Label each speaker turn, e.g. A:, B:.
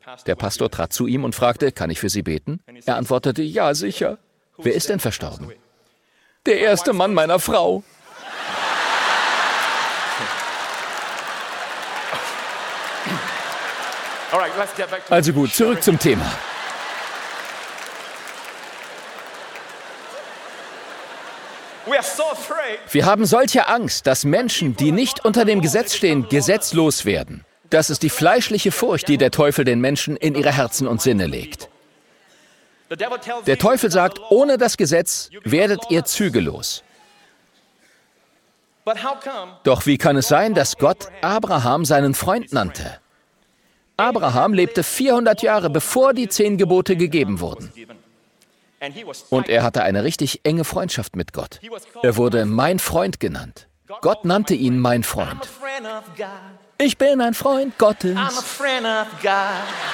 A: Der Pastor trat zu ihm und fragte, kann ich für Sie beten? Er antwortete, ja, sicher. Wer ist denn verstorben? Der erste Mann meiner Frau. Also gut, zurück zum Thema. Wir haben solche Angst, dass Menschen, die nicht unter dem Gesetz stehen, gesetzlos werden. Das ist die fleischliche Furcht, die der Teufel den Menschen in ihre Herzen und Sinne legt. Der Teufel sagt, ohne das Gesetz werdet ihr zügellos. Doch wie kann es sein, dass Gott Abraham seinen Freund nannte? Abraham lebte 400 Jahre, bevor die 10 Gebote gegeben wurden. Und er hatte eine richtig enge Freundschaft mit Gott. Er wurde mein Freund genannt. Gott nannte ihn mein Freund. Ich bin ein Freund Gottes.